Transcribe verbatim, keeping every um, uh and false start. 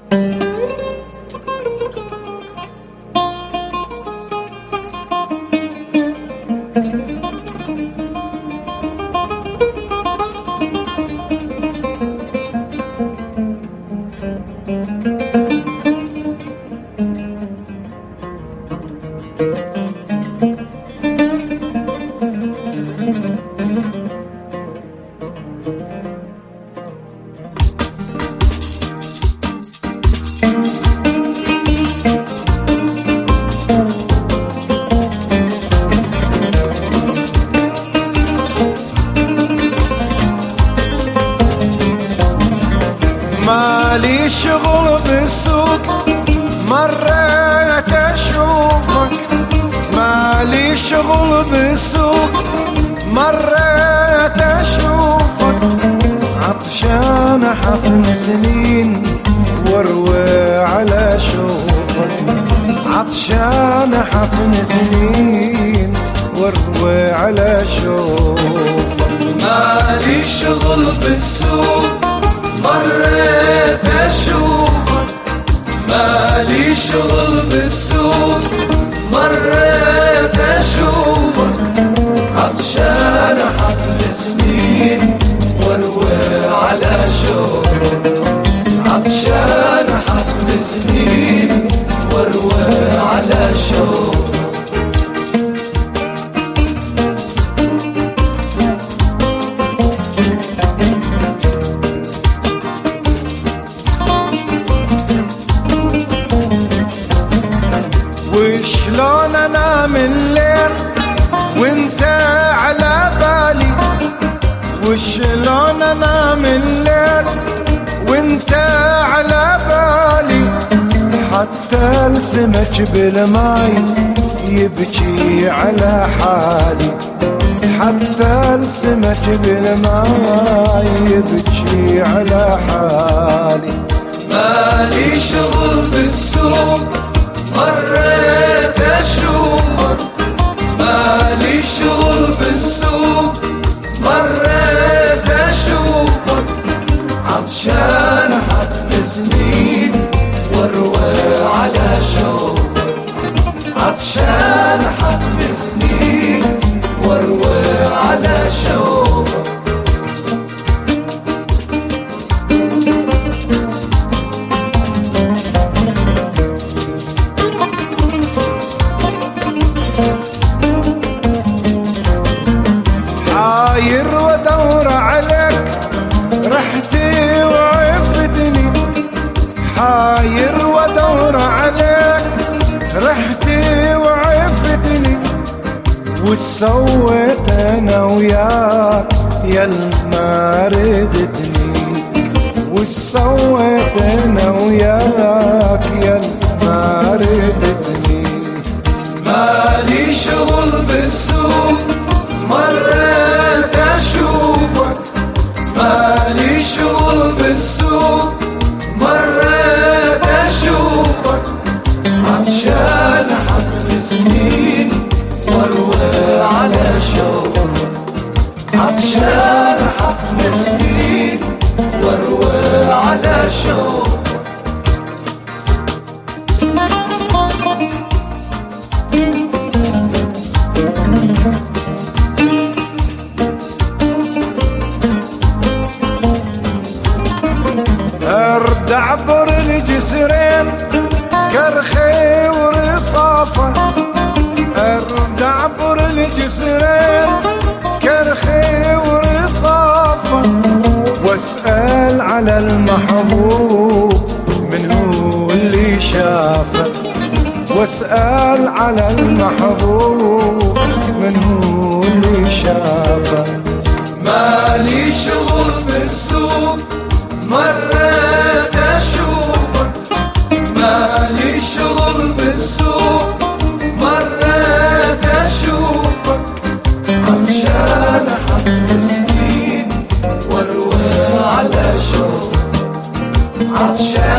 مالي شغل بالسوق مريت اشوفك، مالي شغل بالسوق مريت اشوفك، عطشان حفن سنين واروي على شوفك، عطشان حفن سنين واروي على شوفك. مالي شغل بالسوق مريت اشوفك، مالي شغل بالسوق مريت اشوفك، عطشان حفل سنين واروي على شوفك، عطشان حفل سنين واروي على شوفك. وشلون انام الليل وانت على بالي، وشلون انام الليل وانت على بالي، حتى السمك بالماي يبكي على حالي، حتى السمك بالماي يبكي على حالي. مالي شغل بالسوق مريت اشوفك، مالي شغل بالسوق مريت اشوفك، عطشان حفل سنين واروي على شوفك، عطشان حفل سنين واروي على شوفك. حاير وادور عليك رحتي وعفتني، حاير وادور عليك رحتي وعفتني، وش سويت انا وياك يا ما ردتني، وش سويت انا وياك يا ما ردتني. مالي شغل بالسوق مريت اشوفك، مالي شغل بالسوق مريت اشوفك، عطشان حفل سنين واروي على شوفك، عطشان حفل سنين واروي على شوفك. ارد عبر الجسرين كرخي ورصافة، ارد عبر الجسرين كرخي ورصافة، واسأل على المحبوب من هو اللي شافه، واسأل على المحبوب من هو اللي شافه. مالي شغل بالسوق مريت اشوفك، مالي شغل بالسوق مريت اشوفك، عطشان حفل سنين واروي على شوفك، عطشان